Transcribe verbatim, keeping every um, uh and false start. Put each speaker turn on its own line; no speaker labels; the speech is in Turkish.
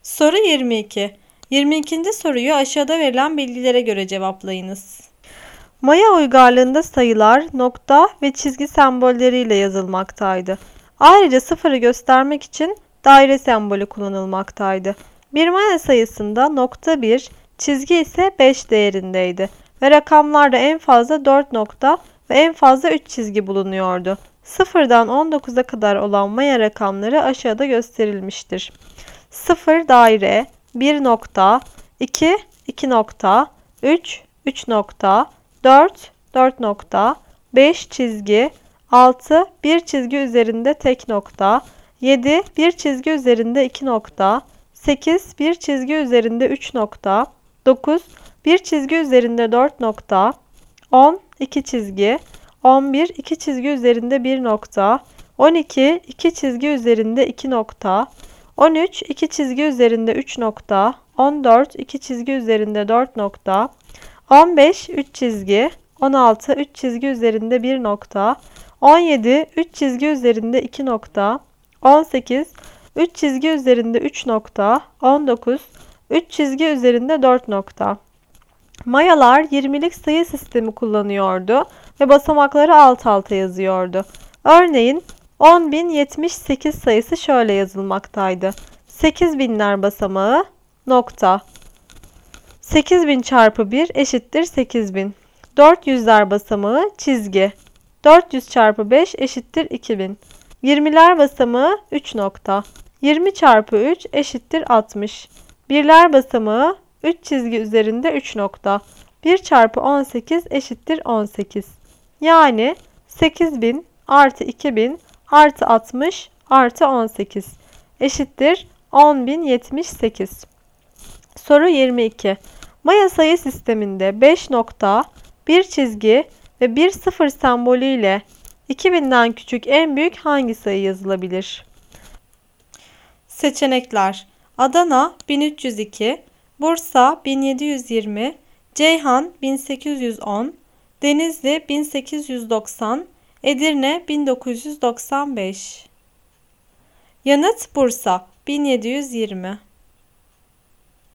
Soru yirmi iki. yirmi ikinci soruyu aşağıda verilen bilgilere göre cevaplayınız. Maya uygarlığında sayılar nokta ve çizgi sembolleriyle yazılmaktaydı. Ayrıca sıfırı göstermek için daire sembolü kullanılmaktaydı. Bir Maya sayısında nokta bir, çizgi ise beş değerindeydi ve rakamlarda en fazla dört nokta ve en fazla üç çizgi bulunuyordu. sıfırdan on dokuza kadar olan Maya rakamları aşağıda gösterilmiştir. sıfır daire, bir nokta, iki, iki nokta, üç, üç nokta, dört, dört nokta, beş çizgi, altı, bir çizgi üzerinde tek nokta, yedi, bir çizgi üzerinde iki nokta, sekiz, bir çizgi üzerinde üç nokta, dokuz, bir çizgi üzerinde dört nokta, on, iki çizgi, on bir, iki çizgi üzerinde bir nokta, on iki, iki çizgi üzerinde iki nokta, on üç, iki çizgi üzerinde üç nokta, on dört, iki çizgi üzerinde dört nokta, on beş, üç çizgi, on altı, üç çizgi üzerinde bir nokta, on yedi, üç çizgi üzerinde iki nokta, on sekiz, üç çizgi üzerinde üç nokta, on dokuz, üç çizgi üzerinde dört nokta. Mayalar yirmilik sayı sistemi kullanıyordu ve basamakları alt alta yazıyordu. Örneğin on bin yetmiş sekiz sayısı şöyle yazılmaktaydı. sekiz binler basamağı nokta. sekiz bin çarpı bir eşittir sekiz bin. dört yüzler basamağı çizgi. dört yüz çarpı beş eşittir iki bin. yirmiler basamağı üç nokta. yirmi çarpı üç eşittir altmış. birler basamağı üç çizgi üzerinde üç nokta. bir çarpı on sekiz eşittir on sekiz. Yani sekiz bin artı iki bin artı altmış artı on sekiz eşittir on bin yetmiş sekiz. Soru yirmi iki. Maya sayı sisteminde beş nokta, bir çizgi ve bir sıfır sembolü ile iki binden küçük en büyük hangi sayı yazılabilir? Seçenekler: Adana bin üç yüz iki, Bursa bin yedi yüz yirmi, Ceyhan bin sekiz yüz on, Denizli bin sekiz yüz doksan, Edirne bin dokuz yüz doksan beş. Yanıt Bursa bin yedi yüz yirmi.